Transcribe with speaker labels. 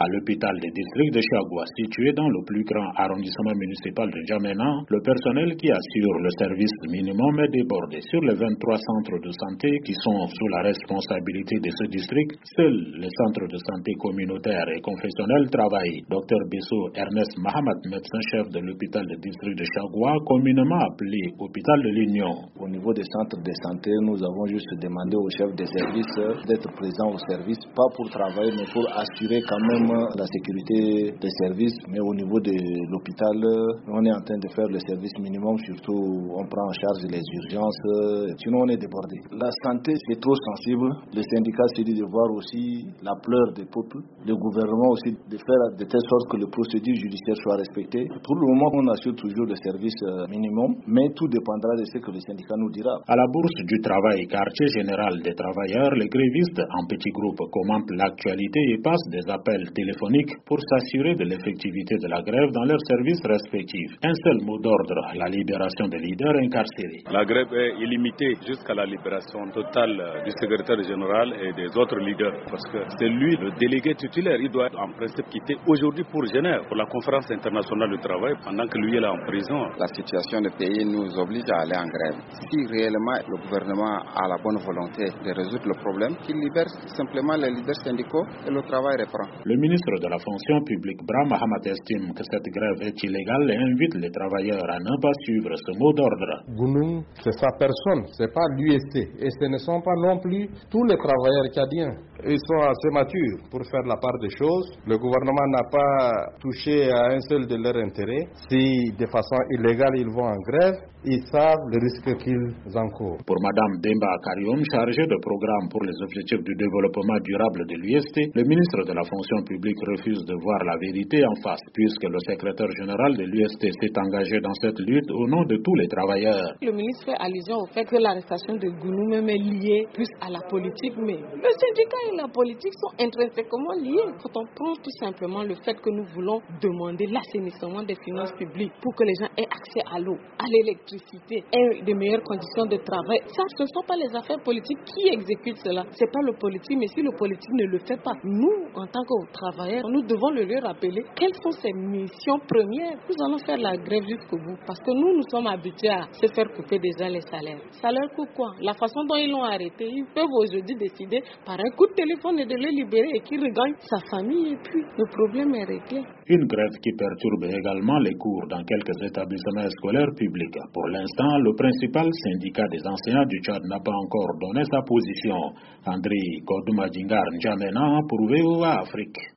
Speaker 1: l'hôpital des districts de Chagua, situé dans le plus grand arrondissement municipal de N'Djamena, le personnel qui assure le service minimum est débordé. Sur les 23 centres de santé qui sont sous la responsabilité de ce district, seuls les centres de santé communautaires et confessionnels travaillent. Dr Besso Ernest Mahamat, médecin-chef de l'hôpital des districts de Chagua, communément appelé hôpital de l'Union.
Speaker 2: Au niveau des centres de santé, nous avons juste demandé au chef des services d'être présent au service, pas pour travailler, mais pour assurer quand même la sécurité des services. Mais au niveau de l'hôpital, on est en train de faire le service minimum, surtout on prend en charge les urgences, sinon on est débordé. La santé, c'est trop sensible. Le syndicat s'est dit de voir aussi la pleure des peuples, le gouvernement aussi de faire de telle sorte que les procédures judiciaires soient respectées. Pour le moment, on assure toujours le service minimum, mais tout dépendra de ce que le syndicat nous dira.
Speaker 1: À la bourse du travail, quartier général des travailleurs, les grévistes en petits groupes commentent l'actualité et passent des appels téléphoniques pour s'assurer de l'effectivité de la grève dans leurs services respectifs. Un seul mot d'ordre, la libération des leaders incarcérés.
Speaker 3: La grève est illimitée jusqu'à la libération totale du secrétaire général et des autres leaders, parce que c'est lui le délégué titulaire. Il doit en principe quitter aujourd'hui pour Genève, pour la conférence internationale du travail, pendant que lui est là en prison.
Speaker 4: La situation du pays nous oblige à aller en grève. Si réellement le gouvernement a la bonne volonté de résoudre le problème, qu'il libère simplement les leaders syndicaux et le travail reprend.
Speaker 1: Le ministre de la fonction publique, Brahma Mahamat, estime que cette grève est illégale et invite les travailleurs à ne pas suivre ce mot d'ordre.
Speaker 5: Gounoum, c'est sa personne, c'est pas l'UST. Et ce ne sont pas non plus tous les travailleurs tchadiens. Ils sont assez matures pour faire la part des choses. Le gouvernement n'a pas touché à un seul de leurs intérêts. Si de façon illégale ils vont en grève, ils savent le risque qu'ils encourent.
Speaker 1: Pour Mme Demba Karium, chargée de programme pour les objectifs du développement durable de l'UST, le ministre de la fonction publique refuse de voir la vérité en face, puisque le secrétaire général de l'UST s'est engagé dans cette lutte au nom de tous les travailleurs.
Speaker 6: Le ministre fait allusion au fait que l'arrestation de Gounoum est liée plus à la politique, mais le syndicat et la politique sont intrinsèquement liés. Quand on prend tout simplement le fait que nous voulons demander l'assainissement des finances publiques pour que les gens aient accès à l'eau, à l'électricité et de meilleures conditions de travail, ça, ce ne sont pas les affaires politiques qui exécutent cela. Ce n'est pas le politique, mais si le politique ne le fait pas, nous, en tant que travailleurs, nous devons le lui rappeler. Quelles sont ses missions premières? Nous allons faire la grève jusqu'au bout parce que nous sommes habitués à se faire couper déjà les salaires. Ça leur coûte quoi? La façon dont ils l'ont arrêté, ils peuvent aujourd'hui décider par un coup de téléphone et de le libérer et qu'il regagne sa famille et puis le problème est réglé.
Speaker 1: Une grève qui perturbe également les cours dans quelques établissements scolaires publics. Pour l'instant, le principal syndicat des enseignants du Tchad n'a pas encore donné sa position. André Godouma Djingar N'Djamena pour VOA Afrique.